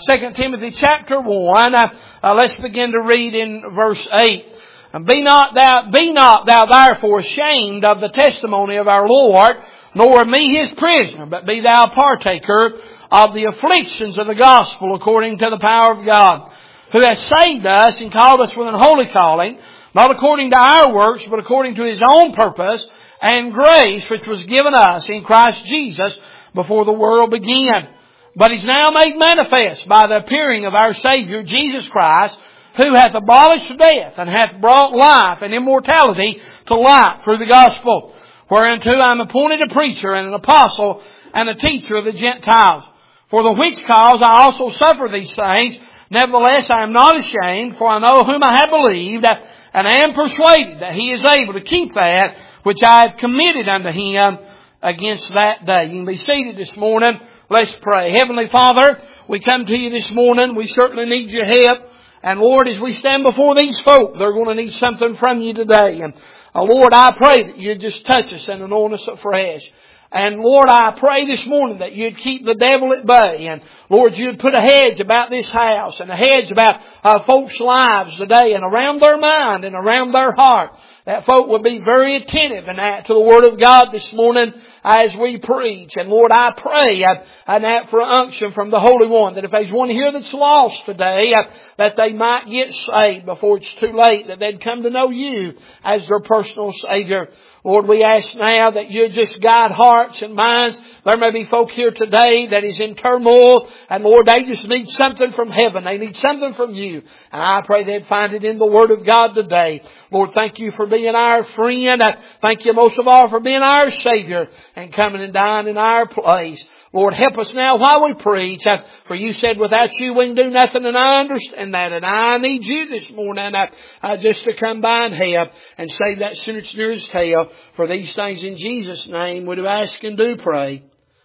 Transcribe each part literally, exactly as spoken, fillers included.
Second Timothy chapter one. Uh, uh, let's begin to read in verse eight. Be not thou, be not thou therefore ashamed of the testimony of our Lord, nor of me his prisoner, but be thou partaker of the afflictions of the gospel according to the power of God, who has saved us and called us with an holy calling, not according to our works, but according to His own purpose and grace, which was given us in Christ Jesus before the world began. But is now made manifest by the appearing of our Savior, Jesus Christ, who hath abolished death and hath brought life and immortality to light through the gospel, whereunto I am appointed a preacher and an apostle and a teacher of the Gentiles. For the which cause I also suffer these things. Nevertheless I am not ashamed, for I know whom I have believed, and I am persuaded that He is able to keep that which I have committed unto Him against that day. You can be seated this morning. Let's pray. Heavenly Father, we come to You this morning. We certainly need Your help. And Lord, as we stand before these folk, they're going to need something from You today. And uh, Lord, I pray that You'd just touch us and anoint us afresh. And Lord, I pray this morning that You'd keep the devil at bay. And Lord, You'd put a hedge about this house and a hedge about uh, folks' lives today and around their mind and around their heart. That folk would be very attentive and that to the Word of God this morning as we preach. And Lord, I pray uh, and that for unction from the Holy One, that if there's one here that's lost today, uh, that they might get saved before it's too late, that they'd come to know You as their personal Savior. Lord, we ask now that You'd just guide hearts and minds. There may be folk here today that is in turmoil, and Lord, they just need something from heaven. They need something from You. And I pray they'd find it in the Word of God today. Lord, thank You for being our friend. I thank You most of all for being our Savior and coming and dying in our place. Lord, help us now while we preach. For You said without You we can do nothing, and I understand that. And I need You this morning uh, uh, just to come by and help and save that sinner's nearest tail. For these things in Jesus' name we do ask and do pray.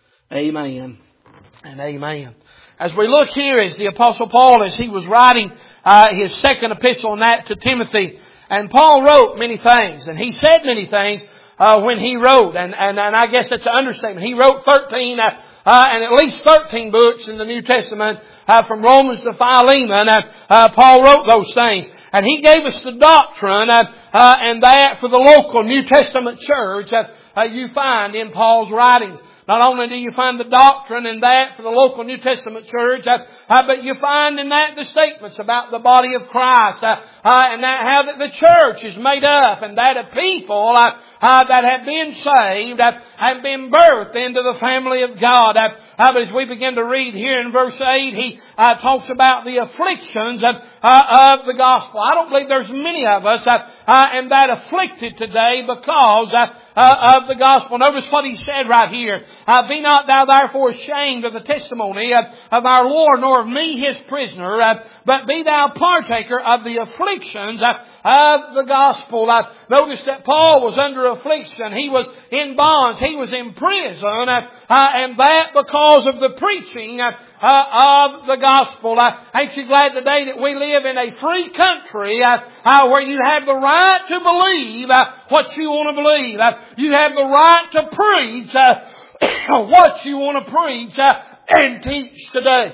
Amen and amen. As we look here, as the Apostle Paul, as he was writing uh, his second epistle on that to Timothy, and Paul wrote many things, and he said many things uh, when he wrote, and, and, and I guess that's an understatement. He wrote thirteen, uh, uh, and at least thirteen books in the New Testament, uh, from Romans to Philemon. Uh, uh, Paul wrote those things. And he gave us the doctrine, uh, uh, and that for the local New Testament church, uh, uh, you find in Paul's writings. Not only do you find the doctrine in that for the local New Testament church, uh, uh, but you find in that the statements about the body of Christ, uh, uh, and that how that the church is made up, and that of people uh, uh, that have been saved, uh, have been birthed into the family of God. Uh, uh, but as we begin to read here in verse eight, he uh, talks about the afflictions of, uh, of the gospel. I don't believe there's many of us uh, uh, and that afflicted today because uh, uh, of the gospel. Notice what he said right here. Uh, Be not thou therefore ashamed of the testimony of, of our Lord, nor of me his prisoner, uh, but be thou partaker of the afflictions uh, of the gospel. Uh, notice that Paul was under affliction. He was in bonds. He was in prison. Uh, uh, and that because of the preaching uh, uh, of the gospel. Uh, ain't you glad today that we live in a free country uh, uh, where you have the right to believe uh, what you want to believe. Uh, you have the right to preach uh, what you want to preach uh, and teach today.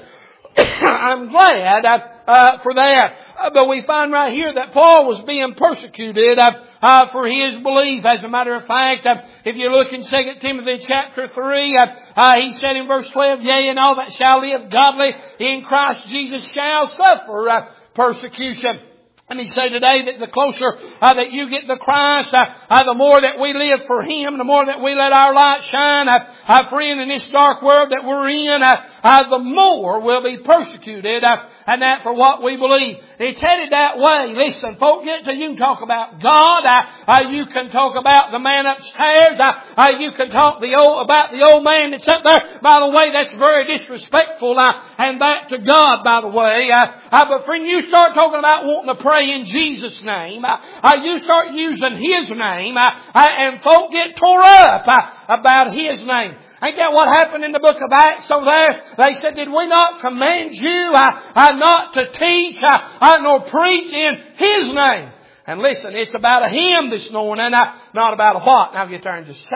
I'm glad uh, uh, for that. Uh, but we find right here that Paul was being persecuted uh, uh, for his belief. As a matter of fact, uh, if you look in Second Timothy chapter three, uh, uh, he said in verse twelve, Yea, and all that shall live godly in Christ Jesus shall suffer uh, persecution. And he said today that the closer uh, that you get to Christ, uh, uh, the more that we live for Him, the more that we let our light shine, uh, uh, friend, in this dark world that we're in, uh, uh, the more we'll be persecuted, uh, and that for what we believe. It's headed that way. Listen, folks, get to you can talk about God, uh, uh, you can talk about the man upstairs, uh, uh, you can talk the old about the old man that's up there. By the way, that's very disrespectful, uh, and that to God, by the way. Uh, uh, but friend, you start talking about wanting to pray in Jesus' name, uh, uh, you start using His name, uh, uh, and folk get tore up uh, about His name. Ain't that what happened in the book of Acts over there? They said, did we not command you uh, uh, not to teach uh, uh, nor preach in His name? And listen, it's about a Him this morning, uh, not about a what. Now I'll get there in just a second.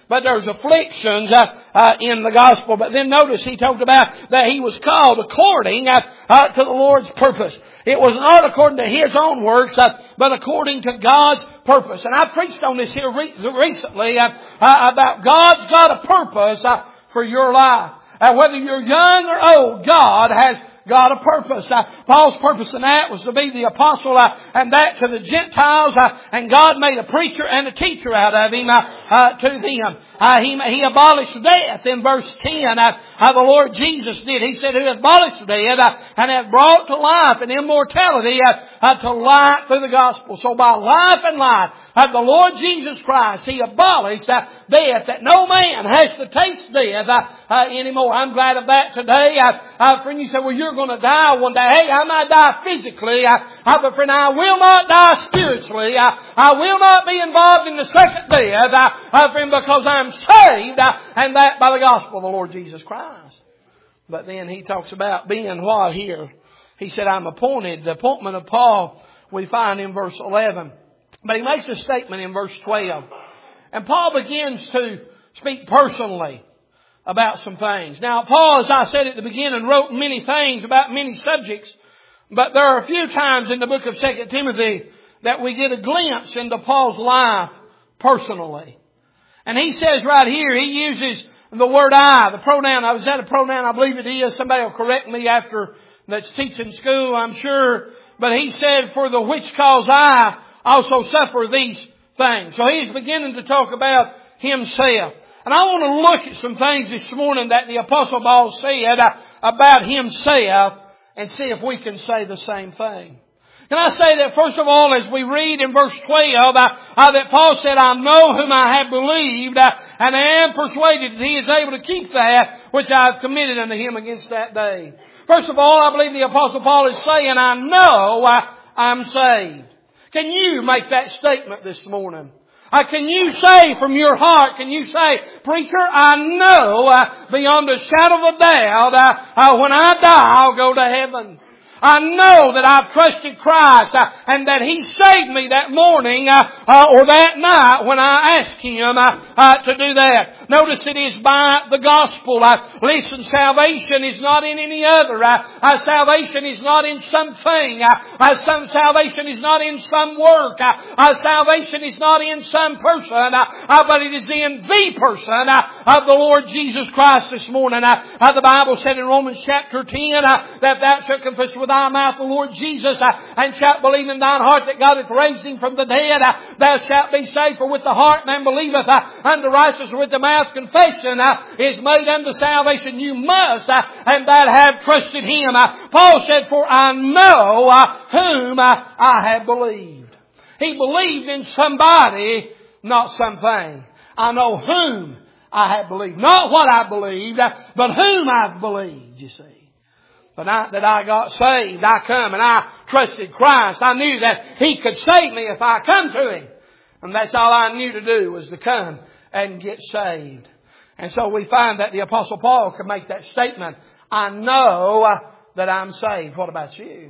but there's afflictions uh, uh, in the gospel. But then notice he talked about that he was called according uh, uh, to the Lord's purpose. It was not according to his own works, uh, but according to God's purpose. And I preached on this here re- recently uh, uh, about God's got a purpose uh, for your life. Uh, whether you're young or old, God has got a purpose. Uh, Paul's purpose in that was to be the apostle, uh, and that to the Gentiles, uh, and God made a preacher and a teacher out of him uh, uh, to them. Uh, he, he abolished death in verse ten. Uh, uh, the Lord Jesus did. He said, who abolished death uh, and hath brought to life and immortality uh, uh, to light through the gospel. So by life and life of the Lord Jesus Christ, He abolished uh, death, that no man has to taste death uh, uh, anymore. I'm glad of that today. Uh, uh, friend, you say, well, you're going to die one day. Hey, I might die physically, uh, uh, but friend, I will not die spiritually. Uh, I will not be involved in the second death, uh, uh, friend, because I'm saved, uh, and that by the gospel of the Lord Jesus Christ. But then he talks about being what here? He said, I'm appointed. The appointment of Paul we find in verse eleven. But he makes a statement in verse twelve. And Paul begins to speak personally about some things. Now, Paul, as I said at the beginning, wrote many things about many subjects. But there are a few times in the book of Second Timothy that we get a glimpse into Paul's life personally. And he says right here, he uses the word I, the pronoun. Is that a pronoun? I believe it is. Somebody will correct me after that's teaching school, I'm sure. But he said, for the which cause I also suffer these things. So he's beginning to talk about himself. And I want to look at some things this morning that the Apostle Paul said uh, about himself and see if we can say the same thing. Can I say that first of all, as we read in verse twelve, uh, uh, that Paul said, I know whom I have believed, uh, and I am persuaded that he is able to keep that which I have committed unto him against that day. First of all, I believe the Apostle Paul is saying, I know uh, I'm saved. Can you make that statement this morning? Uh, can you say from your heart, can you say, preacher, I know uh, beyond a shadow of a doubt, uh, uh, when I die, I'll go to heaven. I know that I've trusted Christ uh, and that He saved me that morning uh, uh, or that night when I asked Him uh, uh, to do that. Notice it is by the gospel. Uh, listen, salvation is not in any other. Uh, uh, salvation is not in something. Uh, uh, some salvation is not in some work. Uh, uh, salvation is not in some person, uh, uh, but it is in the person uh, of the Lord Jesus Christ this morning. Uh, uh, the Bible said in Romans chapter ten uh, that thou shalt confess with thy mouth the Lord Jesus, uh, and shalt believe in thine heart that God hath raised Him from the dead, uh, thou shalt be saved. For with the heart man believeth uh, unto righteousness, with the mouth confession uh, is made unto salvation. You must uh, and that have trusted Him. Uh, Paul said, for I know uh, whom uh, I have believed. He believed in somebody, not something. I know whom I have believed. Not what I believed, uh, but whom I've believed, you see. The night that I got saved, I come and I trusted Christ. I knew that He could save me if I come to Him. And that's all I knew to do, was to come and get saved. And so we find that the Apostle Paul could make that statement, I know uh, that I'm saved. What about you?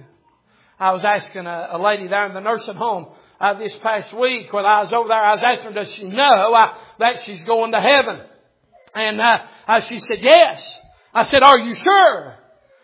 I was asking a, a lady there in the nursing home uh, this past week when I was over there. I was asking her, does she know uh, that she's going to heaven? And uh, uh, she said, yes. I said, are you sure?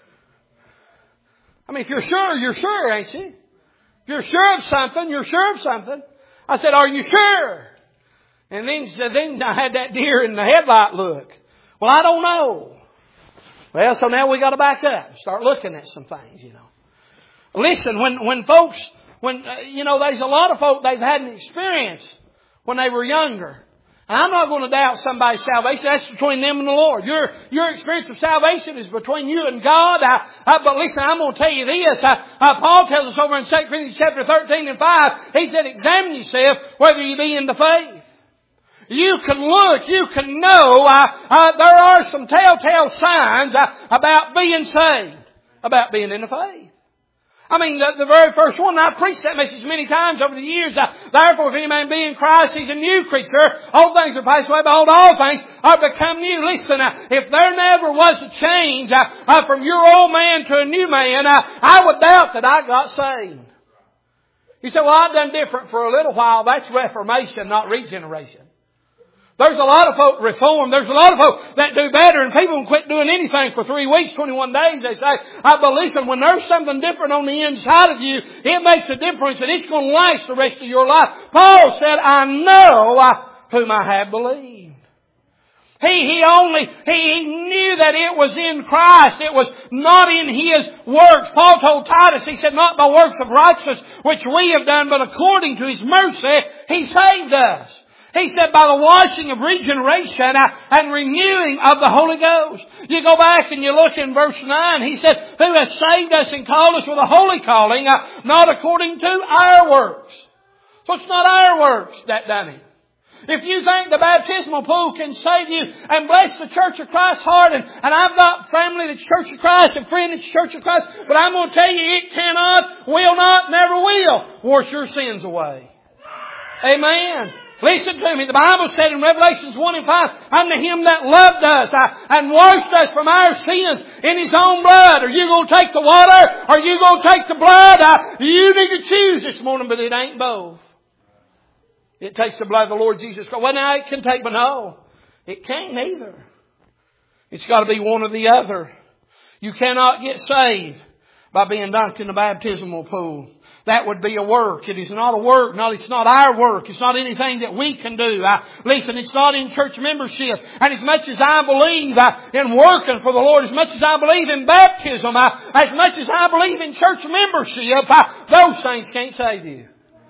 I mean, if you're sure, you're sure, ain't you? If you're sure of something, you're sure of something. I said, are you sure? And then, then I had that deer in the headlight look. Well, I don't know. Well, so now we got to back up and start looking at some things, you know. Listen, when, when folks, when, uh, you know, there's a lot of folk, they've had an experience when they were younger. And I'm not going to doubt somebody's salvation. That's between them and the Lord. Your, your experience of salvation is between you and God. I, I, but listen, I'm going to tell you this. I, I, Paul tells us over in Second Corinthians chapter thirteen and five, he said, examine yourself whether you be in the faith. You can look, you can know. Uh, uh, there are some telltale signs uh, about being saved, about being in the faith. I mean, the, the very first one, I've preached that message many times over the years. Uh, Therefore, if any man be in Christ, he's a new creature. Old things are passed away, behold, all things are become new. Listen, uh, if there never was a change uh, uh, from your old man to a new man, uh, I would doubt that I got saved. You say, well, I've done different for a little while. That's reformation, not regeneration. There's a lot of folk reform. There's a lot of folk that do better, and people can quit doing anything for three weeks, twenty-one days. They say, I but listen, when there's something different on the inside of you, it makes a difference, and it's going to last the rest of your life. Paul said, I know uh, whom I have believed. He, he only, he, he knew that it was in Christ. It was not in his works. Paul told Titus, he said, not by works of righteousness which we have done, but according to His mercy, He saved us. He said, by the washing of regeneration and renewing of the Holy Ghost. You go back and you look in verse nine. He said, who has saved us and called us with a holy calling, not according to our works. So it's not our works that done it. If you think the baptismal pool can save you and bless the Church of Christ heart, and, and I've got family that's Church of Christ and friend that's Church of Christ, but I'm going to tell you it cannot, will not, never will wash your sins away. Amen. Listen to me. The Bible said in Revelations one and five, unto Him that loved us uh, and washed us from our sins in His own blood. Are you going to take the water? Or are you going to take the blood? Uh, you need to choose this morning, but it ain't both. It takes the blood of the Lord Jesus Christ. Well, now it can take, but no. It can't either. It's got to be one or the other. You cannot get saved by being dunked in the baptismal pool. That would be a work. It is not a work. No, it's not our work. It's not anything that we can do. I, listen, it's not in church membership. And as much as I believe uh, in working for the Lord, as much as I believe in baptism, uh, as much as I believe in church membership, uh, those things can't save you.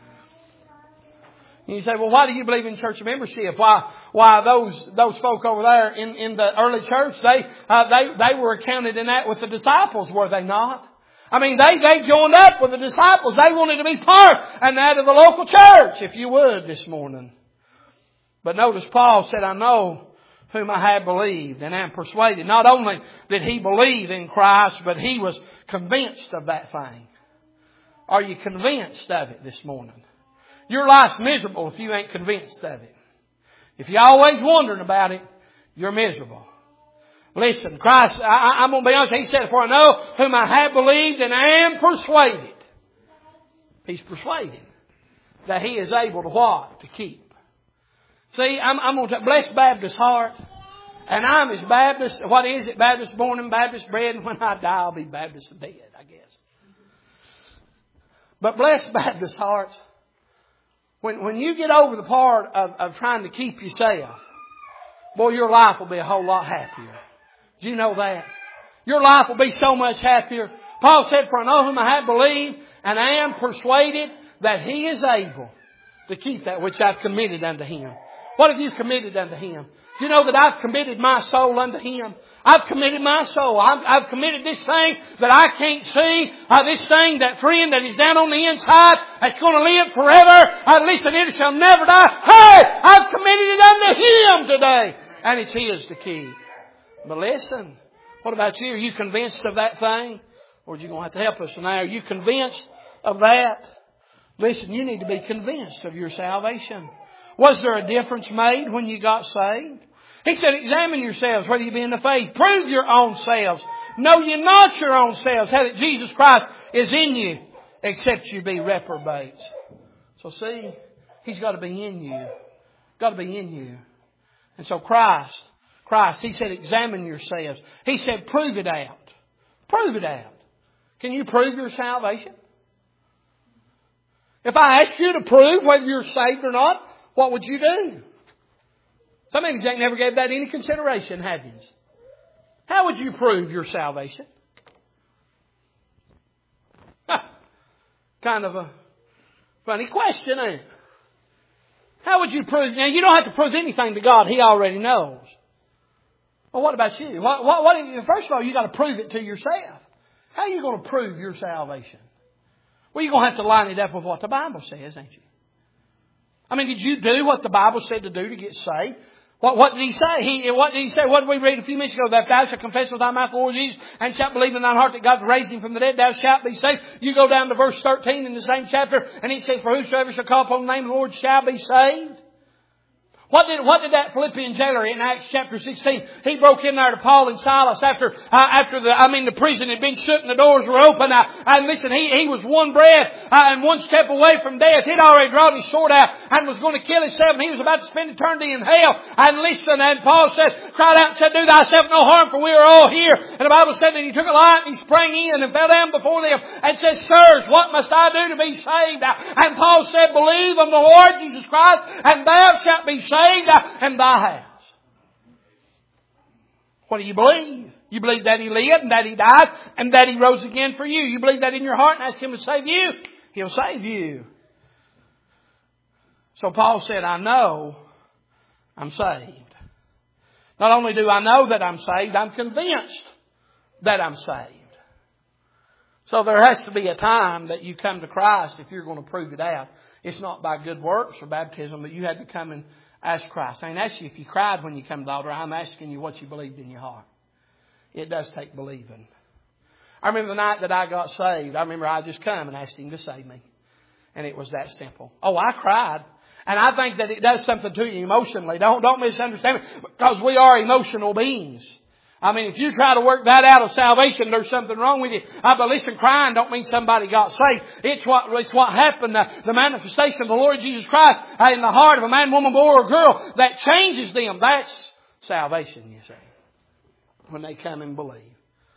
And you say, well, why do you believe in church membership? Why, why those, those folk over there in, in the early church, they, uh, they, they were counted in that with the disciples, were they not? I mean, they, they joined up with the disciples. They wanted to be part and that of the local church, if you would, this morning. But notice Paul said, I know whom I have believed and am persuaded. Not only did he believe in Christ, but he was convinced of that thing. Are you convinced of it this morning? Your life's miserable if you ain't convinced of it. If you're always wondering about it, you're miserable. Listen, Christ, I, I'm going to be honest. He said, for I know whom I have believed and am persuaded. He's persuaded that He is able to what? To keep. See, I'm, I'm going to bless Baptist heart. And I'm as Baptist, what is it? Baptist born and Baptist bred. And when I die, I'll be Baptist dead, I guess. But bless Baptist hearts. When, when you get over the part of, of trying to keep yourself, boy, your life will be a whole lot happier. Do you know that? Your life will be so much happier. Paul said, for I know whom I have believed, and I am persuaded that He is able to keep that which I've committed unto Him. What have you committed unto Him? Do you know that I've committed my soul unto Him? I've committed my soul. I've, I've committed this thing that I can't see. Uh, this thing, that friend that is down on the inside, that's going to live forever. Uh, listen, it shall never die. Hey, I've committed it unto Him today. And it's His to keep. But listen, what about you? Are you convinced of that thing? Or are you going to have to help us now? Are you convinced of that? Listen, you need to be convinced of your salvation. Was there a difference made when you got saved? He said, examine yourselves whether you be in the faith. Prove your own selves. Know ye not your own selves, how that Jesus Christ is in you, except you be reprobates. So see, He's got to be in you. Got to be in you. And so Christ, Christ, He said, examine yourselves. He said, prove it out. Prove it out. Can you prove your salvation? If I ask you to prove whether you're saved or not, what would you do? Some of you ain't never gave that any consideration, have you? How would you prove your salvation? Kind of a funny question, ain't it? How would you prove? Now, you don't have to prove anything to God. He already knows. Well, what about you? What, what, what, first of all, you got to prove it to yourself. How are you going to prove your salvation? Well, you're going to have to line it up with what the Bible says, ain't you? I mean, did you do what the Bible said to do to get saved? What, what did He say? He, what did He say? What did we read a few minutes ago? That thou shalt confess with thy mouth the Lord Jesus and shalt believe in thine heart that God raised Him from the dead, thou shalt be saved. You go down to verse thirteen in the same chapter and He said, for whosoever shall call upon the name of the Lord shall be saved. What did, what did that Philippian jailer in Acts chapter sixteen, he broke in there to Paul and Silas after, uh, after the, I mean the prison had been shut and the doors were open. Uh, and listen, he, he was one breath uh, and one step away from death. He'd already drawn his sword out and was going to kill himself, and he was about to spend eternity in hell. And listen, and Paul said, cried out and said, do thyself no harm, for we are all here. And the Bible said that he took a light and he sprang in and fell down before them and said, sirs, what must I do to be saved? And Paul said, believe on the Lord Jesus Christ, and thou shalt be saved and thy house. What do you believe? You believe that He lived and that He died and that He rose again for you. You believe that in your heart and ask Him to save you. He'll save you. So Paul said, I know I'm saved. Not only do I know that I'm saved, I'm convinced that I'm saved. So there has to be a time that you come to Christ if you're going to prove it out. It's not by good works or baptism, but you had to come and ask Christ. I ain't asking you if you cried when you come to the altar. I'm asking you what you believed in your heart. It does take believing. I remember the night that I got saved. I remember I just come and asked Him to save me. And it was that simple. Oh, I cried. And I think that it does something to you emotionally. Don't, don't misunderstand me. Because we are emotional beings. I mean, if you try to work that out of salvation, there's something wrong with you. Uh, but listen, crying don't mean somebody got saved. It's what, it's what happened, uh, the manifestation of the Lord Jesus Christ uh, in the heart of a man, woman, boy, or girl that changes them. That's salvation, you see, when they come and believe.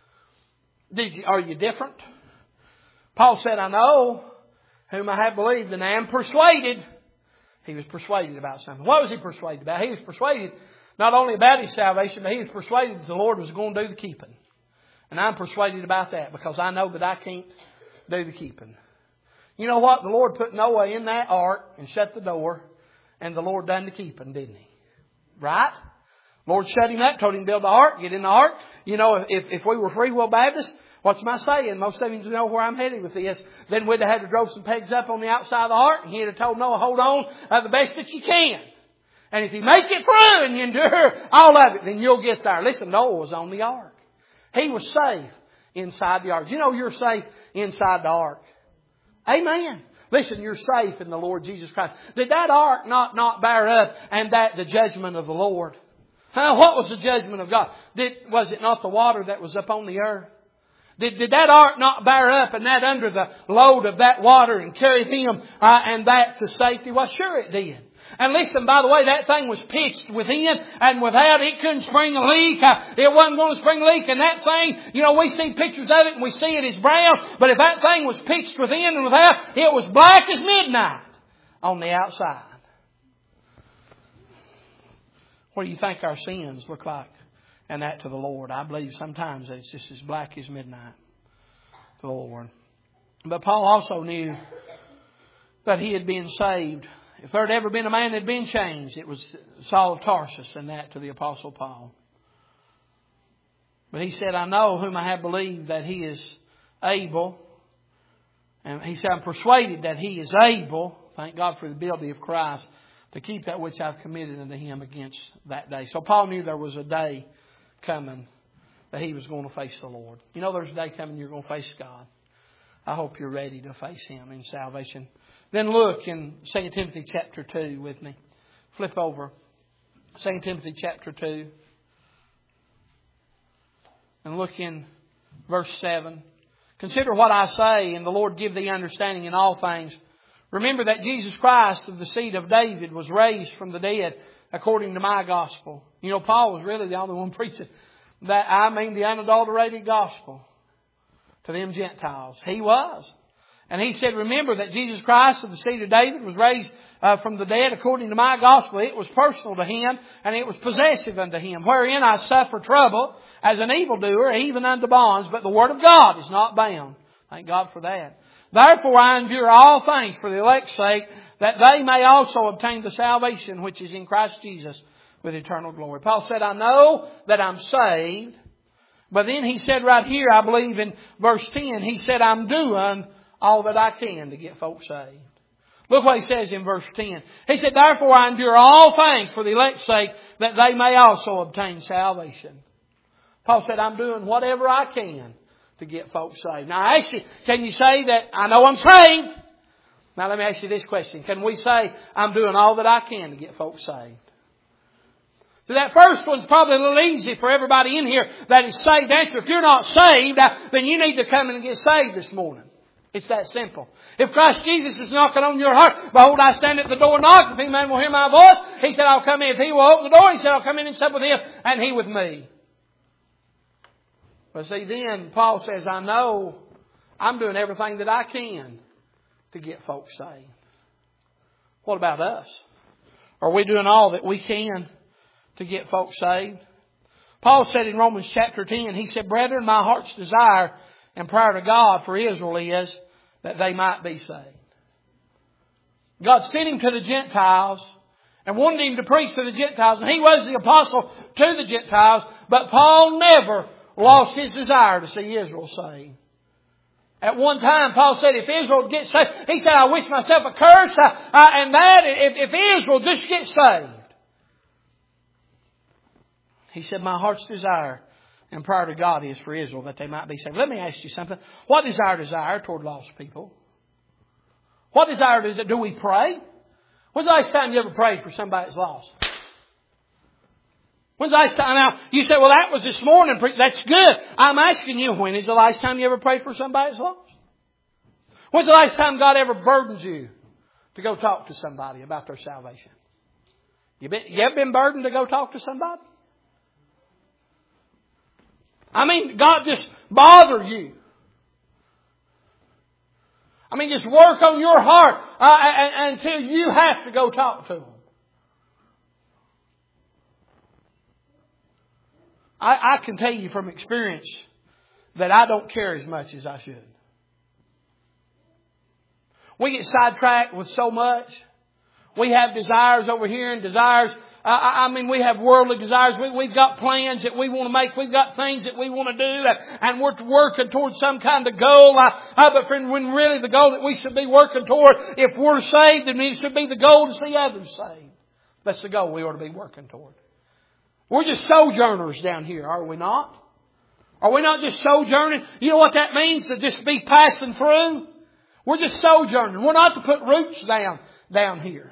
Did you, are you different? Paul said, I know whom I have believed and I am persuaded. He was persuaded about something. What was he persuaded about? He was persuaded not only about his salvation, but he was persuaded that the Lord was going to do the keeping. And I'm persuaded about that because I know that I can't do the keeping. You know what? The Lord put Noah in that ark and shut the door, and the Lord done the keeping, didn't He? Right? Lord shut him up, told him to build the ark, get in the ark. You know, if, if we were Free Will Baptists, what's my saying? Most of you know where I'm headed with this. Then we'd have had to drove some pegs up on the outside of the ark, and He'd have told Noah, hold on uh, the best that you can. And if you make it through and you endure all of it, then you'll get there. Listen, Noah was on the ark. He was safe inside the ark. You know you're safe inside the ark. Amen. Listen, you're safe in the Lord Jesus Christ. Did that ark not, not bear up and that the judgment of the Lord? Huh? What was the judgment of God? Did, was it not the water that was up on the earth? Did, did that ark not bear up and that under the load of that water and carry them uh, and that to safety? Well, sure it did. And listen, by the way, that thing was pitched within and without. It couldn't spring a leak. It wasn't going to spring a leak. And that thing, you know, we see pictures of it and we see it as brown. But if that thing was pitched within and without, it was black as midnight on the outside. What do you think our sins look like? And that to the Lord. I believe sometimes that it's just as black as midnight to the Lord. But Paul also knew that he had been saved. If there had ever been a man that had been changed, it was Saul of Tarsus, and that to the Apostle Paul. But he said, I know whom I have believed that He is able. And he said, I'm persuaded that He is able, thank God for the ability of Christ, to keep that which I've committed unto Him against that day. So Paul knew there was a day coming that he was going to face the Lord. You know there's a day coming you're going to face God. I hope you're ready to face Him in salvation. Then look in Second Timothy chapter two with me. Flip over. Second Timothy chapter two. And look in verse seven. Consider what I say, and the Lord give thee understanding in all things. Remember that Jesus Christ of the seed of David was raised from the dead according to my gospel. You know, Paul was really the only one preaching that, I mean, the unadulterated gospel to them Gentiles. He was. And he said, remember that Jesus Christ of the seed of David was raised uh, from the dead according to my gospel. It was personal to Him and it was possessive unto Him. Wherein I suffer trouble as an evildoer, even unto bonds. But the word of God is not bound. Thank God for that. Therefore I endure all things for the elect's sake, that they may also obtain the salvation which is in Christ Jesus with eternal glory. Paul said, I know that I'm saved. But then he said right here, I believe in verse ten, he said, I'm doing all that I can to get folks saved. Look what he says in verse ten. He said, therefore I endure all things for the elect's sake, that they may also obtain salvation. Paul said, I'm doing whatever I can to get folks saved. Now I ask you, can you say that I know I'm saved? Now let me ask you this question. Can we say I'm doing all that I can to get folks saved? So that first one's probably a little easy for everybody in here that is saved. Answer, if you're not saved, then you need to come in and get saved this morning. It's that simple. If Christ Jesus is knocking on your heart, behold, I stand at the door and knock. If any man will hear my voice, He said, I'll come in. If he will open the door, He said, I'll come in and sup with him, and he with me. But see, then Paul says, I know I'm doing everything that I can to get folks saved. What about us? Are we doing all that we can to get folks saved? Paul said in Romans chapter ten, he said, Brethren, my heart's desire and prayer to God for Israel is that they might be saved. God sent Him to the Gentiles and wanted Him to preach to the Gentiles. And He was the apostle to the Gentiles. But Paul never lost his desire to see Israel saved. At one time, Paul said, if Israel gets saved, he said, I wish myself a curse. Uh, uh, and that, if, if Israel just gets saved. He said, my heart's desire and prayer to God is for Israel that they might be saved. Let me ask you something. What is our desire toward lost people? What desire does it? Do we pray? When's the last time you ever prayed for somebody that's lost? When's the last time? Now, you say, well, that was this morning. That's good. I'm asking you, when is the last time you ever prayed for somebody that's lost? When's the last time God ever burdens you to go talk to somebody about their salvation? You, been, you ever been burdened to go talk to somebody? I mean, God just bother you. I mean, just work on your heart uh, until you have to go talk to them. I, I can tell you from experience that I don't care as much as I should. We get sidetracked with so much. We have desires over here and desires. Uh, I mean, we have worldly desires. We, we've got plans that we want to make. We've got things that we want to do. And we're working towards some kind of goal. Uh, uh, but friend, when really the goal that we should be working toward, if we're saved, then it should be the goal to see others saved. That's the goal we ought to be working toward. We're just sojourners down here, are we not? Are we not just sojourning? You know what that means? To just be passing through? We're just sojourning. We're not to put roots down, down here.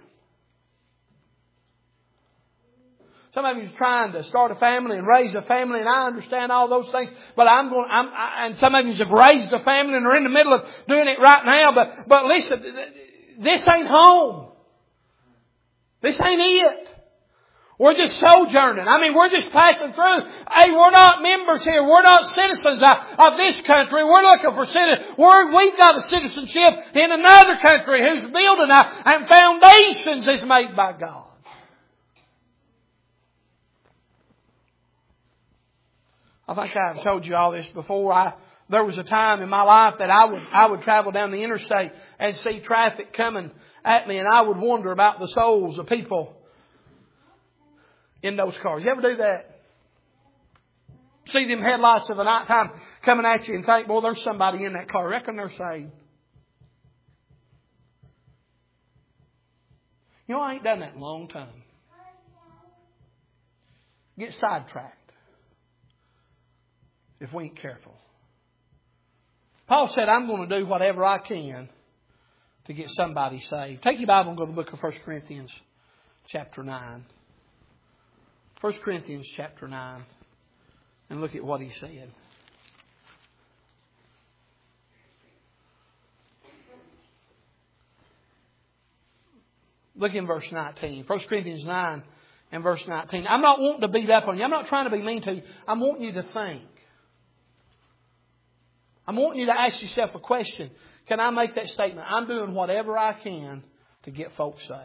Some of you are trying to start a family and raise a family, and I understand all those things. But I'm going. I'm, I, and some of you have raised a family and are in the middle of doing it right now. But but listen, this ain't home. This ain't it. We're just sojourning. I mean, we're just passing through. Hey, we're not members here. We're not citizens of this country. We're looking for citizens. We're, we've got a citizenship in another country whose building and foundations is made by God. I think I've told you all this before. I, there was a time in my life that I would, I would travel down the interstate and see traffic coming at me, and I would wonder about the souls of people in those cars. You ever do that? See them headlights of the night time coming at you and think, boy, there's somebody in that car. I reckon they're saved. You know, I ain't done that in a long time. Get sidetracked if we ain't careful. Paul said, I'm going to do whatever I can to get somebody saved. Take your Bible and go to the book of First Corinthians chapter nine. First Corinthians chapter nine. And look at what he said. Look in verse nineteen. First Corinthians nine and verse nineteen. I'm not wanting to beat up on you. I'm not trying to be mean to you. I'm wanting you to think. I'm wanting you to ask yourself a question. Can I make that statement? I'm doing whatever I can to get folks saved.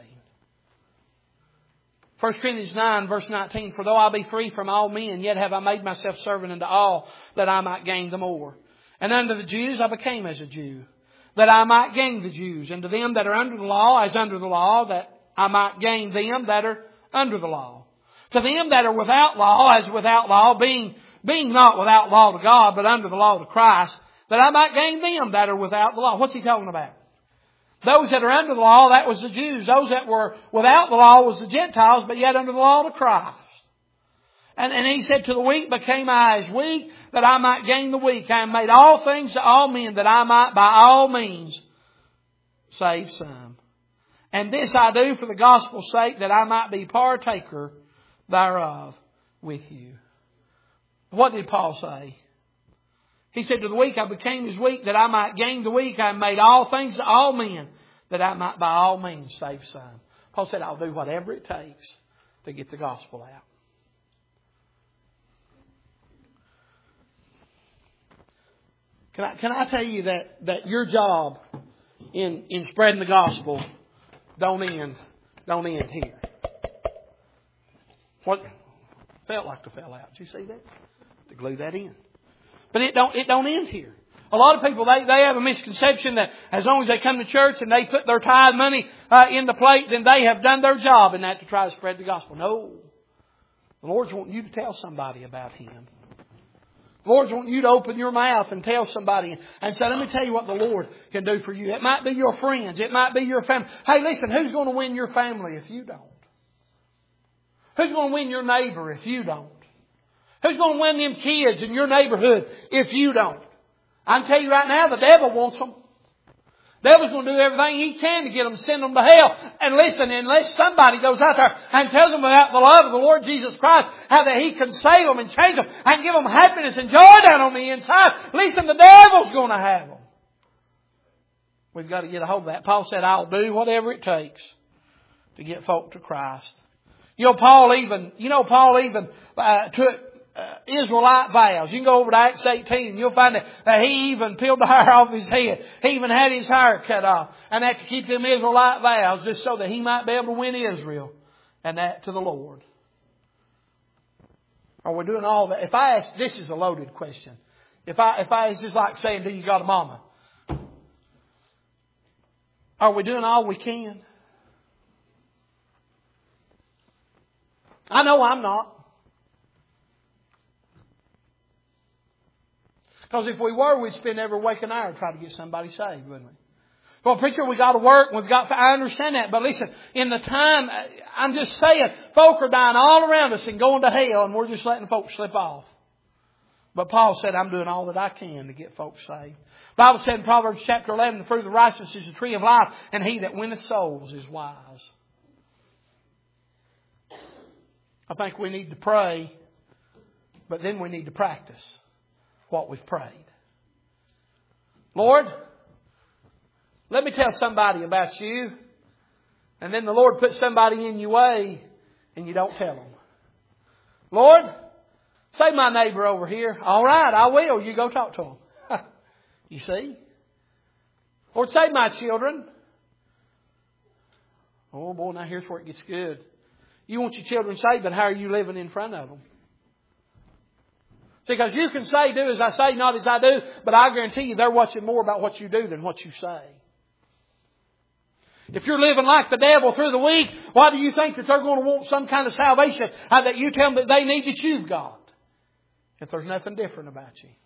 First Corinthians nine verse nineteen. For though I be free from all men, yet have I made myself servant unto all, that I might gain the more. And unto the Jews I became as a Jew, that I might gain the Jews. And to them that are under the law, as under the law, that I might gain them that are under the law. To them that are without law, as without law, being, being not without law to God, but under the law to Christ, that I might gain them that are without the law. What's he talking about? Those that are under the law, that was the Jews. Those that were without the law was the Gentiles, but yet under the law to Christ. And, and he said, to the weak became I as weak, that I might gain the weak. I have made all things to all men, that I might by all means save some. And this I do for the gospel's sake, that I might be partaker thereof with you. What did Paul say? He said, to the weak I became as weak, that I might gain the weak. I made all things to all men, that I might by all means save some. Paul said, I'll do whatever it takes to get the gospel out. Can I, can I tell you that, that your job in, in spreading the gospel don't end, don't end here. What felt like to fell out. Did you see that? To glue that in. But it don't, it don't end here. A lot of people, they, they have a misconception that as long as they come to church and they put their tithe money uh, in the plate, then they have done their job in that to try to spread the gospel. No. The Lord's wanting you to tell somebody about Him. The Lord's wanting you to open your mouth and tell somebody and say, let me tell you what the Lord can do for you. It might be your friends. It might be your family. Hey, listen, who's going to win your family if you don't? Who's going to win your neighbor if you don't? Who's going to win them kids in your neighborhood if you don't? I can tell you right now, the devil wants them. The devil's going to do everything he can to get them, send them to hell. And listen, unless somebody goes out there and tells them about the love of the Lord Jesus Christ, how that He can save them and change them and give them happiness and joy down on the inside, listen, the devil's going to have them. We've got to get a hold of that. Paul said, I'll do whatever it takes to get folk to Christ. You know, Paul even, you know, Paul even uh, took Uh, Israelite vows. You can go over to Acts eighteen and you'll find that, that he even peeled the hair off his head. He even had his hair cut off. And that to keep them Israelite vows just so that he might be able to win Israel and that to the Lord. Are we doing all that? If I ask, this is a loaded question. If I, if I, it's just like saying, do you got a mama? Are we doing all we can? I know I'm not. Because if we were, we'd spend every waking hour trying to get somebody saved, wouldn't we? Well, preacher, we got to work. We've got. I understand that, but listen, in the time, I'm just saying, folk are dying all around us and going to hell, and we're just letting folks slip off. But Paul said, I'm doing all that I can to get folks saved. The Bible said in Proverbs chapter eleven, the fruit of the righteous is the tree of life, and he that winneth souls is wise. I think we need to pray, but then we need to practice what we've prayed. Lord, let me tell somebody about you. And then the Lord puts somebody in your way and you don't tell them. Lord, save my neighbor over here. All right, I will. You go talk to them. You see? Lord, save my children. Oh boy, now here's where it gets good. You want your children saved, but how are you living in front of them? See, because you can say, do as I say, not as I do, but I guarantee you they're watching more about what you do than what you say. If you're living like the devil through the week, why do you think that they're going to want some kind of salvation uh, that you tell them that they need that you've got? If there's nothing different about you.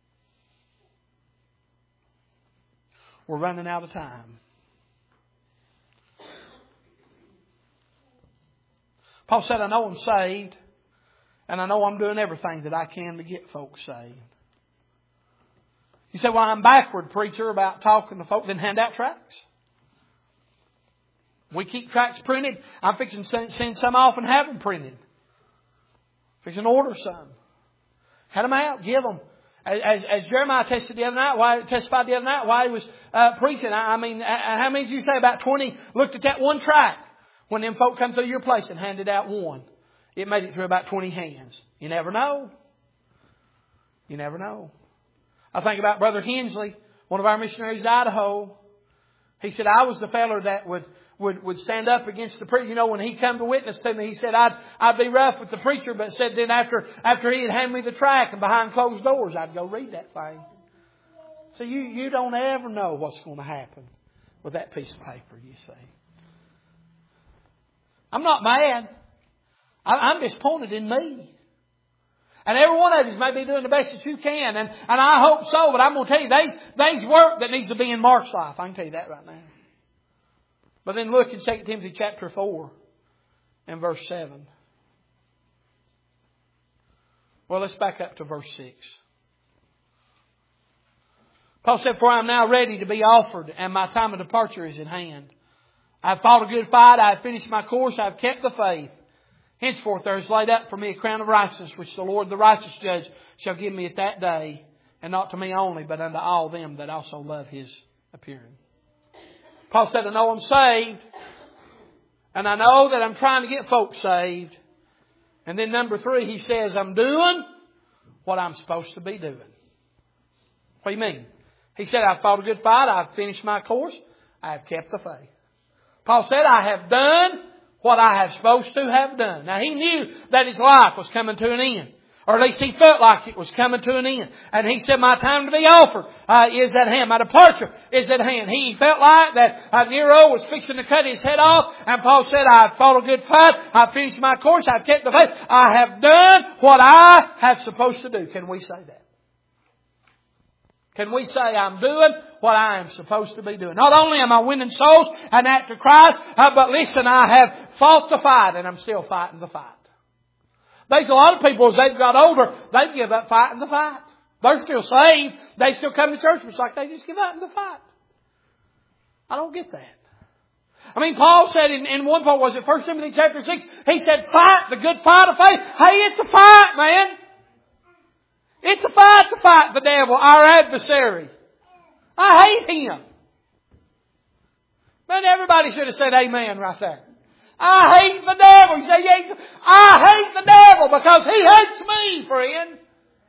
We're running out of time. Paul said, I know I'm saved. And I know I'm doing everything that I can to get folks saved. You say, well, I'm backward, preacher, about talking to folks. Then hand out tracts. We keep tracts printed. I'm fixing to send some off and have them printed. Fixing to order some. Hand them out. Give them. As, as Jeremiah tested the other night, why testified the other night while he was uh, preaching. I, I mean, how many did you say? About twenty looked at that one tract when them folk come through your place and handed out one. It made it through about twenty hands. You never know. You never know. I think about Brother Hensley, one of our missionaries in Idaho. He said, I was the feller that would, would, would stand up against the preacher. You know, when he come to witness to me, he said, I'd, I'd be rough with the preacher, but said then after, after he had handed me the tract and behind closed doors, I'd go read that thing. So you, you don't ever know what's going to happen with that piece of paper, you see. I'm not mad. I'm disappointed in me. And every one of you may be doing the best that you can. And, and I hope so. But I'm going to tell you, there's, there's work that needs to be in Mark's life. I can tell you that right now. But then look in Second Timothy chapter four and verse seven. Well, let's back up to verse six. Paul said, for I am now ready to be offered, and my time of departure is at hand. I have fought a good fight. I have finished my course. I have kept the faith. Henceforth there is laid up for me a crown of righteousness, which the Lord the righteous judge shall give me at that day, and not to me only, but unto all them that also love His appearing. Paul said, I know I'm saved, and I know that I'm trying to get folks saved. And then number three, he says, I'm doing what I'm supposed to be doing. What do you mean? He said, I've fought a good fight, I've finished my course, I've kept the faith. Paul said, I have done what I have supposed to have done. Now he knew that his life was coming to an end. Or at least he felt like it was coming to an end. And he said, my time to be offered uh, is at hand. My departure is at hand. He felt like that uh, Nero was fixing to cut his head off. And Paul said, I've fought a good fight. I've finished my course. I've kept the faith. I have done what I have supposed to do. Can we say that? Can we say I'm doing what I am supposed to be doing? Not only am I winning souls and after Christ, uh, but listen, I have fought the fight and I'm still fighting the fight. There's a lot of people, as they've got older, they give up fighting the fight. They're still saved. They still come to church. It's like they just give up in the fight. I don't get that. I mean, Paul said in, in one part, was it First Timothy chapter six? He said, fight the good fight of faith. Hey, it's a fight, man. It's a fight to fight the devil, our adversary. I hate him. Man, everybody should have said amen right there. I hate the devil. You say, yeah, I hate the devil because he hates me, friend.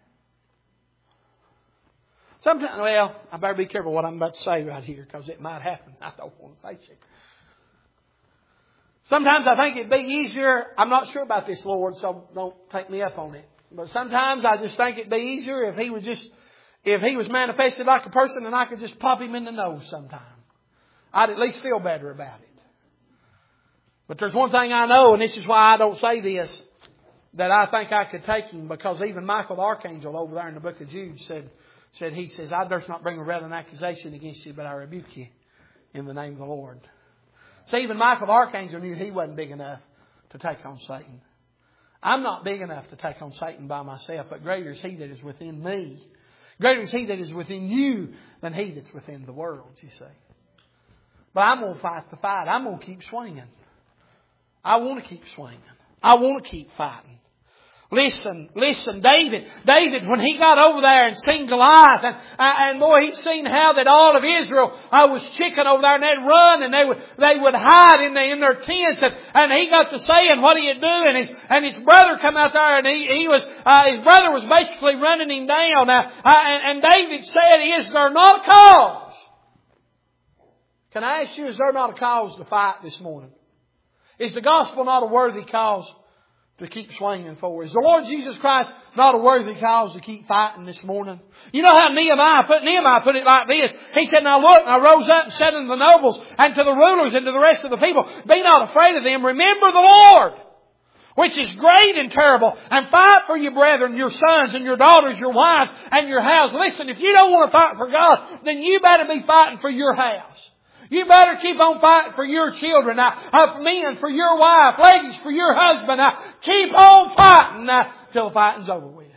Sometimes, well, I better be careful what I'm about to say right here because it might happen. I don't want to face it. Sometimes I think it'd be easier. I'm not sure about this, Lord, so don't take me up on it. But sometimes I just think it'd be easier if He was just, if He was manifested like a person and I could just pop Him in the nose sometime. I'd at least feel better about it. But there's one thing I know, and this is why I don't say this, that I think I could take Him, because even Michael the Archangel over there in the book of Jude said, said he says, I durst not bring a rather an accusation against you, but I rebuke you in the name of the Lord. See, even Michael the Archangel knew he wasn't big enough to take on Satan. I'm not big enough to take on Satan by myself, but greater is He that is within me. Greater is He that is within you than he that's within the world, you see. But I'm going to fight the fight. I'm going to keep swinging. I want to keep swinging. I want to keep fighting. Listen, listen, David, David, when he got over there and seen Goliath, and, and boy, he'd seen how that all of Israel uh, was chicken over there, and they'd run, and they would, they would hide in, the, in their tents, and, and he got to saying what he'd do, and his, and his brother come out there, and he, he was, uh, his brother was basically running him down, uh, uh, and, and David said, is there not a cause? Can I ask you, is there not a cause to fight this morning? Is the gospel not a worthy cause to keep swinging for? Is the Lord Jesus Christ not a worthy cause to keep fighting this morning? You know how Nehemiah put, Nehemiah put it like this. He said, now look, I rose up and said unto the nobles and to the rulers and to the rest of the people, be not afraid of them. Remember the Lord, which is great and terrible, and fight for your brethren, your sons and your daughters, your wives and your house. Listen, if you don't want to fight for God, then you better be fighting for your house. You better keep on fighting for your children. Now, uh, men for your wife, ladies for your husband. Now, keep on fighting now till the fighting's over with.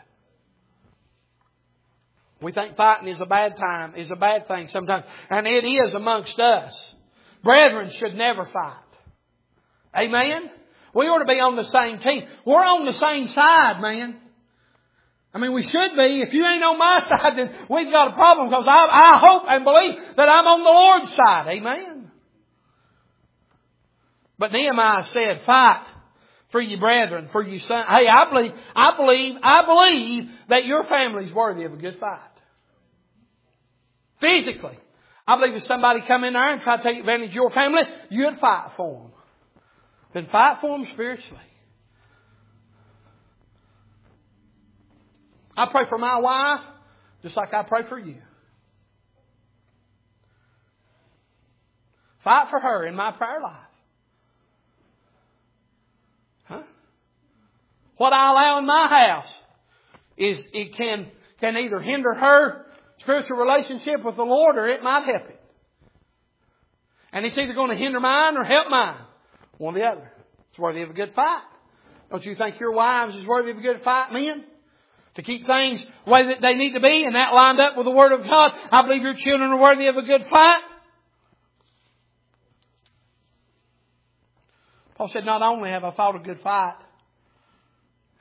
We think fighting is a bad time, is a bad thing sometimes, and it is amongst us. Brethren should never fight. Amen? We ought to be on the same team. We're on the same side, man. I mean, we should be. If you ain't on my side, then we've got a problem, because I, I hope and believe that I'm on the Lord's side. Amen. But Nehemiah said, fight for your brethren, for your son. Hey, I believe, I believe, I believe that your family's worthy of a good fight. Physically. I believe if somebody come in there and try to take advantage of your family, you'd fight for them. Then fight for them spiritually. I pray for my wife just like I pray for you. Fight for her in my prayer life. Huh? What I allow in my house is it can, can either hinder her spiritual relationship with the Lord, or it might help it. And it's either going to hinder mine or help mine. One or the other. It's worthy of a good fight. Don't you think your wives is worthy of a good fight, men? To keep things the way that they need to be, and that lined up with the Word of God. I believe your children are worthy of a good fight. Paul said, not only have I fought a good fight,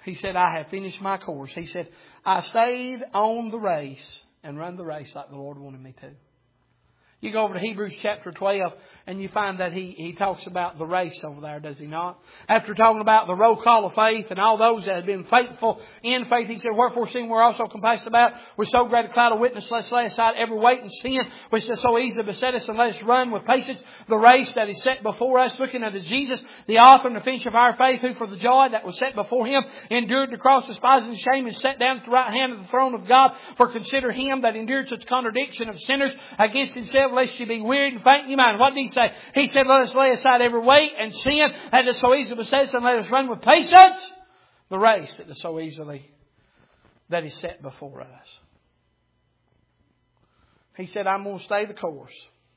He said, I have finished my course. He said, I stayed on the race and run the race like the Lord wanted me to. You go over to Hebrews chapter twelve and you find that he, he talks about the race over there, does he not? After talking about the roll call of faith and all those that have been faithful in faith, he said, wherefore seeing we're also compassed about with so great a cloud of witness, let's lay aside every weight and sin which does so easily beset us, and let us run with patience the race that is set before us, looking unto Jesus, the author and the finisher of our faith, who for the joy that was set before Him endured the cross, despising the shame, and sat down at the right hand of the throne of God. For consider Him that endured such contradiction of sinners against Himself, lest you be wearied and faint in your mind. What did He say? He said, let us lay aside every weight and sin that is so easily beset us, and let us run with patience the race that is so easily that is set before us. He said, I'm going to stay the course.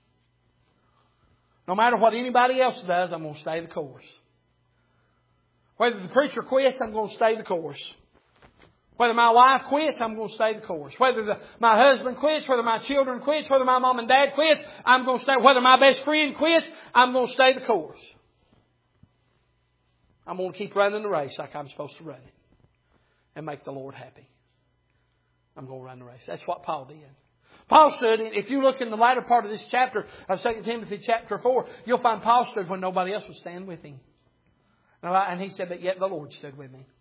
No matter what anybody else does, I'm going to stay the course. Whether the preacher quits, I'm going to stay the course. Whether my wife quits, I'm going to stay the course. Whether the, my husband quits, whether my children quits, whether my mom and dad quits, I'm going to stay. Whether my best friend quits, I'm going to stay the course. I'm going to keep running the race like I'm supposed to run it and make the Lord happy. I'm going to run the race. That's what Paul did. Paul stood, if you look in the latter part of this chapter of Second Timothy chapter four, you'll find Paul stood when nobody else would stand with him. And he said, but yet the Lord stood with me.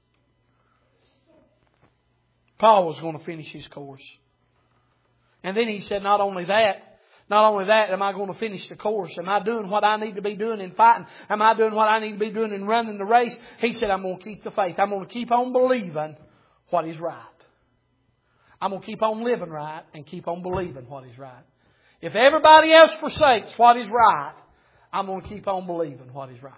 Paul was going to finish his course. And then he said, not only that, not only that, am I going to finish the course? Am I doing what I need to be doing in fighting? Am I doing what I need to be doing in running the race? He said, I'm going to keep the faith. I'm going to keep on believing what is right. I'm going to keep on living right and keep on believing what is right. If everybody else forsakes what is right, I'm going to keep on believing what is right.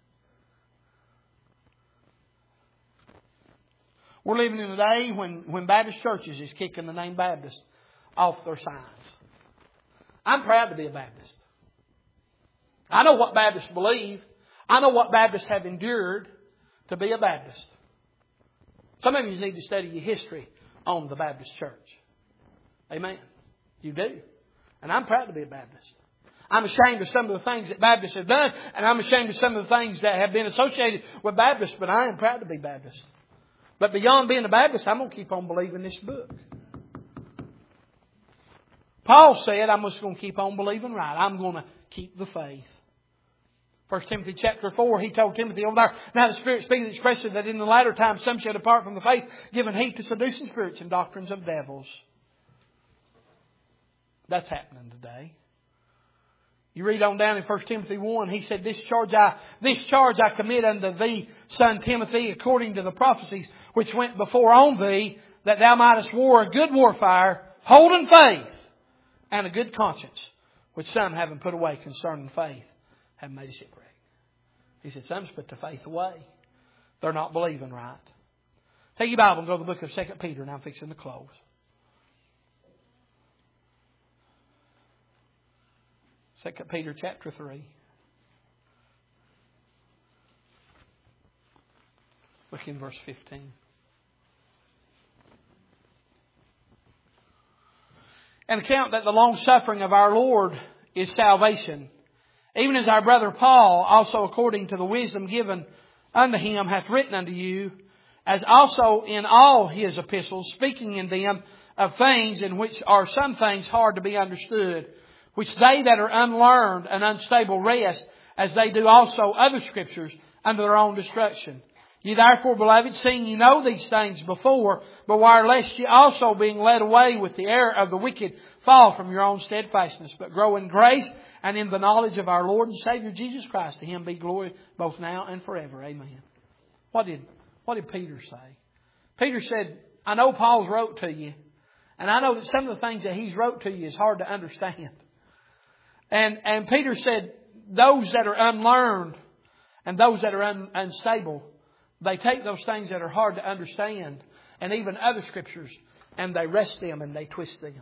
We're living in a day when, when Baptist churches is kicking the name Baptist off their signs. I'm proud to be a Baptist. I know what Baptists believe. I know what Baptists have endured to be a Baptist. Some of you need to study your history on the Baptist church. Amen. You do. And I'm proud to be a Baptist. I'm ashamed of some of the things that Baptists have done, and I'm ashamed of some of the things that have been associated with Baptists, but I am proud to be Baptist. But beyond being a Baptist, I'm going to keep on believing this book. Paul said, I'm just going to keep on believing right. I'm going to keep the faith. First Timothy chapter four, he told Timothy over there, now the Spirit speaketh expressly that in the latter times some shall depart from the faith, giving heed to seducing spirits and doctrines of devils. That's happening today. You read on down in First Timothy one, he said, This charge I this charge I commit unto thee, son Timothy, according to the prophecies which went before on thee, that thou mightest war a good warfare, holding faith, and a good conscience, which some having put away concerning faith, have made a shipwreck. He said, some's put the faith away. They're not believing right. Take your Bible and go to the book of Second Peter, and I'm fixing to close. Second Peter chapter three. Look in verse fifteen. And account that the long suffering of our Lord is salvation, even as our brother Paul, also according to the wisdom given unto him, hath written unto you, as also in all his epistles, speaking in them of things in which are some things hard to be understood, which they that are unlearned and unstable rest, as they do also other scriptures, unto their own destruction. Ye therefore, beloved, seeing ye know these things before, beware lest ye also, being led away with the error of the wicked, fall from your own steadfastness, but grow in grace and in the knowledge of our Lord and Savior Jesus Christ. To Him be glory both now and forever. Amen. What did, what did Peter say? Peter said, I know Paul's wrote to you, and I know that some of the things that he's wrote to you is hard to understand. And, and Peter said, those that are unlearned and those that are un, unstable, they take those things that are hard to understand and even other scriptures and they wrest them and they twist them.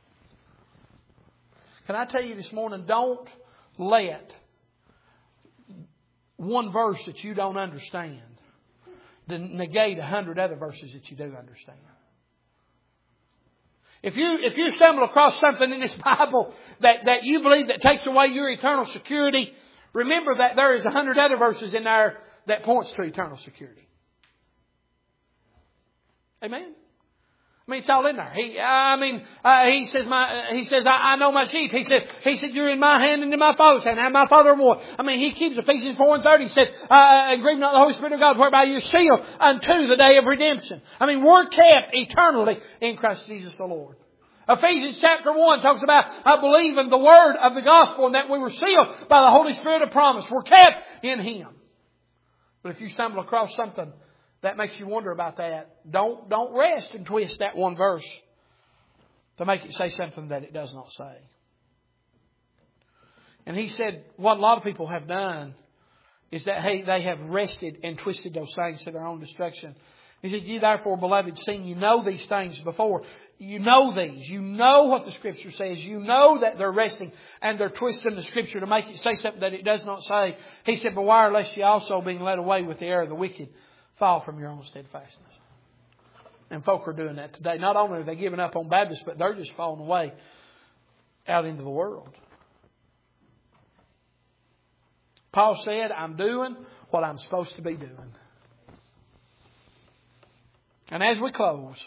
Can I tell you this morning, don't let one verse that you don't understand to negate a hundred other verses that you do understand. If you, if you stumble across something in this Bible that, that you believe that takes away your eternal security, remember that there is a hundred other verses in there that points to eternal security. Amen. I mean, it's all in there. He, I mean, uh, he says, my, he says, I, I know my sheep. He said, he said, you're in my hand and in my Father's hand. And my Father more. I mean, he keeps Ephesians four and thirty. He said, uh, and grieve not the Holy Spirit of God, whereby you're sealed unto the day of redemption. I mean, we're kept eternally in Christ Jesus the Lord. Ephesians chapter one talks about uh, believing the word of the gospel and that we were sealed by the Holy Spirit of promise. We're kept in Him. But if you stumble across something that makes you wonder about that, don't, don't rest and twist that one verse to make it say something that it does not say. And he said what a lot of people have done is that hey, they have rested and twisted those things to their own destruction. He said, "You therefore, beloved, seeing you know these things before, you know these, you know what the Scripture says, you know that they're resting and they're twisting the Scripture to make it say something that it does not say." He said, "Beware lest you also, being led away with the error of the wicked, fall from your own steadfastness." And folk are doing that today. Not only are they giving up on Baptists, but they're just falling away out into the world. Paul said, "I'm doing what I'm supposed to be doing." And as we close,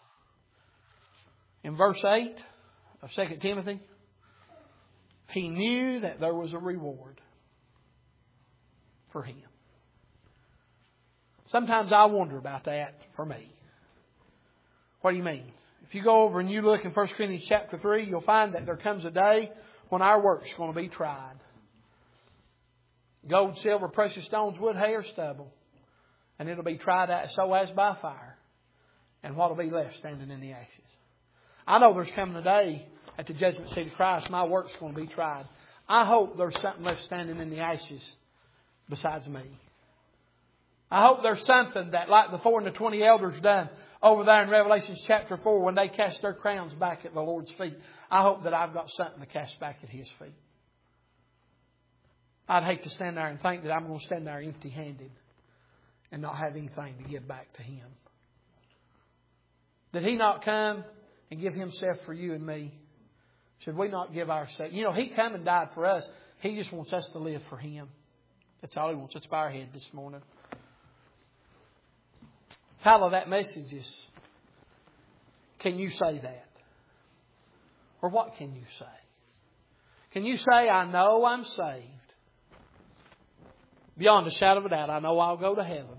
in verse eight of Second Timothy, he knew that there was a reward for him. Sometimes I wonder about that for me. What do you mean? If you go over and you look in First Corinthians chapter three, you'll find that there comes a day when our work's going to be tried. Gold, silver, precious stones, wood, hay, or stubble. And it'll be tried out so as by fire. And what will be left standing in the ashes? I know there's coming a day at the judgment seat of Christ, my work's going to be tried. I hope there's something left standing in the ashes besides me. I hope there's something that, like the four and the twenty elders done over there in Revelation chapter four, when they cast their crowns back at the Lord's feet, I hope that I've got something to cast back at His feet. I'd hate to stand there and think that I'm going to stand there empty-handed and not have anything to give back to Him. Did He not come and give Himself for you and me? Should we not give ourselves? You know, He come and died for us. He just wants us to live for Him. That's all He wants. Let's bow our head this morning. Title of that message is, can you say that? Or what can you say? Can you say, I know I'm saved? Beyond a shadow of a doubt, I know I'll go to heaven.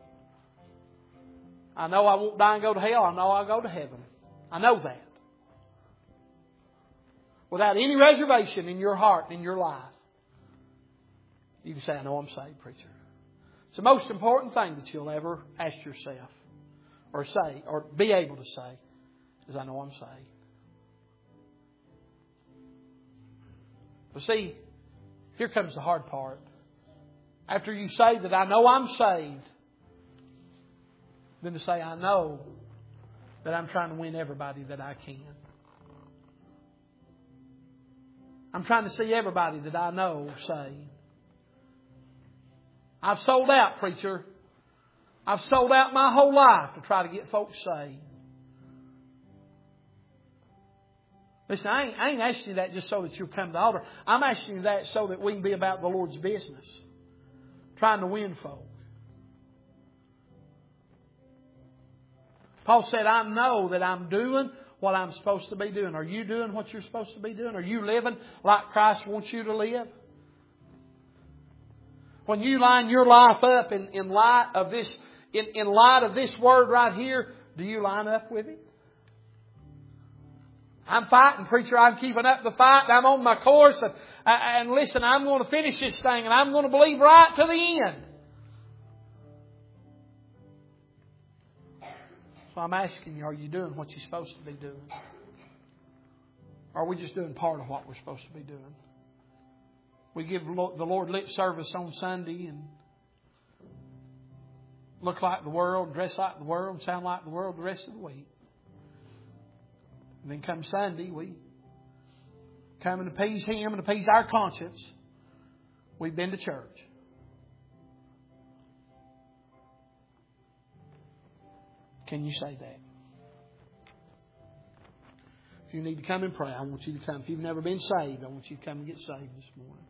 I know I won't die and go to hell. I know I'll go to heaven. I know that. Without any reservation in your heart and in your life, you can say, I know I'm saved, preacher. It's the most important thing that you'll ever ask yourself or say or be able to say is, I know I'm saved. But see, here comes the hard part. After you say that I know I'm saved, then to say I know that I'm trying to win everybody that I can. I'm trying to see everybody that I know saved. I've sold out, preacher. I've sold out my whole life to try to get folks saved. Listen, I ain't, I ain't asking you that just so that you'll come to the altar. I'm asking you that so that we can be about the Lord's business. Trying to win folk. Paul said, I know that I'm doing what I'm supposed to be doing. Are you doing what you're supposed to be doing? Are you living like Christ wants you to live? When you line your life up in, in light of this, in, in light of this word right here, do you line up with it? I'm fighting, preacher. I'm keeping up the fight. I'm on my course. And, and listen, I'm going to finish this thing and I'm going to believe right to the end. So I'm asking you, are you doing what you're supposed to be doing? Or are we just doing part of what we're supposed to be doing? We give the Lord lip service on Sunday and look like the world, dress like the world, and sound like the world the rest of the week. And then come Sunday, we come and appease Him and appease our conscience. We've been to church. Can you say that? If you need to come and pray, I want you to come. If you've never been saved, I want you to come and get saved this morning.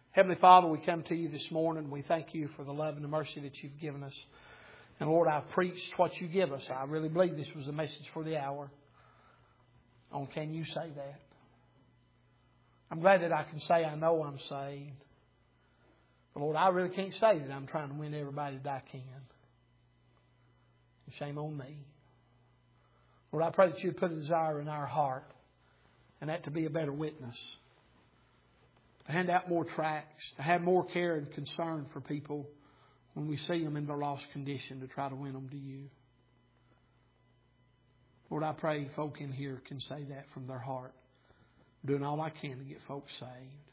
Heavenly Father, we come to you this morning. We thank you for the love and the mercy that you've given us. And Lord, I've preached what you give us. I really believe this was a message for the hour. Oh, can you say that? I'm glad that I can say I know I'm saved. But Lord, I really can't say that I'm trying to win everybody that I can. And shame on me. Lord, I pray that you put a desire in our heart, and that to be a better witness. To hand out more tracts, to have more care and concern for people when we see them in their lost condition, to try to win them to you. Lord, I pray folk in here can say that from their heart. I'm doing all I can to get folks saved.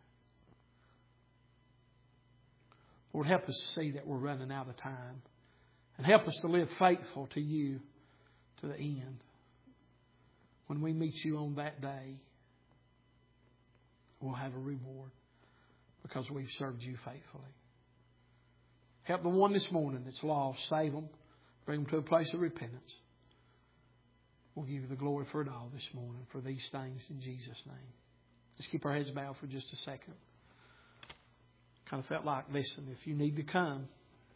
Lord, help us to see that we're running out of time. And help us to live faithful to you to the end. When we meet you on that day, we'll have a reward because we've served you faithfully. Help the one this morning that's lost. Save them. Bring them to a place of repentance. We'll give you the glory for it all this morning for these things in Jesus' name. Let's keep our heads bowed for just a second. Kind of felt like, listen, if you need to come,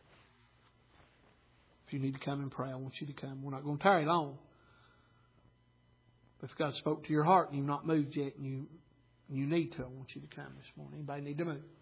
if you need to come and pray, I want you to come. We're not going to tarry long. But if God spoke to your heart and you've not moved yet and you, and you need to, I want you to come this morning. Anybody need to move?